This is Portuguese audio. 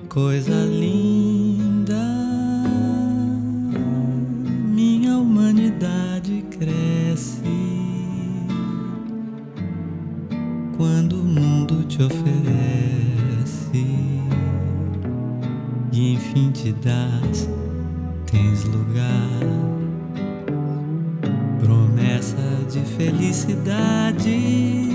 Coisa linda, minha humanidade cresce quando o mundo te oferece e enfim te dás, tens lugar, promessa de felicidade.